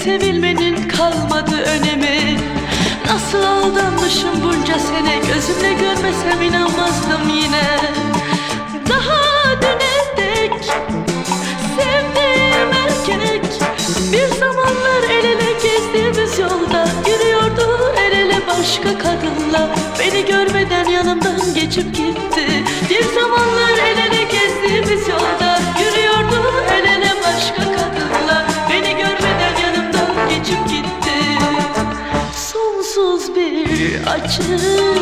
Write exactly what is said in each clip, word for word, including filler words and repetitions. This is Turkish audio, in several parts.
sevilmenin kalmadı önemi. Nasıl aldanmışım bunca sene, gözümle görmesem inanmazdım yine. Daha düne dek sevdiğim erkek, bir zamanlar el ele gezdiğimiz yolda yürüyordu el ele başka kadınla. Beni görmeden yanımdan geçip gitti. Bir zamanlar el ele gezdiğimiz yolda yürüyordu el ele başka kadınla. Beni görmeden yanımdan geçip gitti. Sonsuz bir acı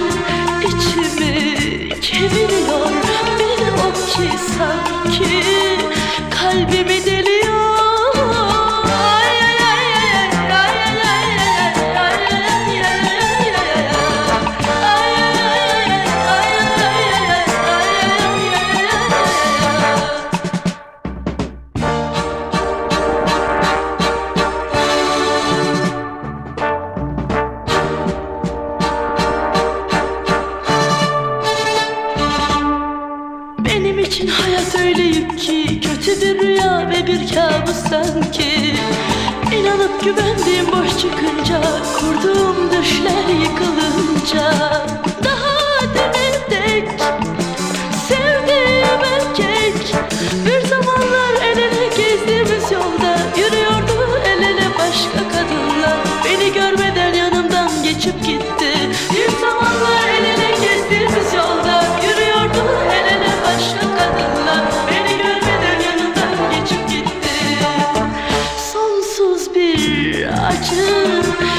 içimi kemiriyor. Bir ok ki sanki kalbimi deliyor. Benim için hayat öyle yük ki, kötü bir rüya ve bir kabus sanki. İnanıp güvendiğim boş çıkınca, kurduğum düşler yıkılınca. Daha düne dek sevdiğim erkek, bir zamanlar el ele gezdiğimiz yolda yürüyordu el ele başka kadınla. Beni görmeden yanımdan geçip gitti. Bir zamanlar el ele gezdiğimiz yolda yürüyordu el ele başka kadınla. Beni görmeden yanımdan geçip gitti. Sonsuz bir acı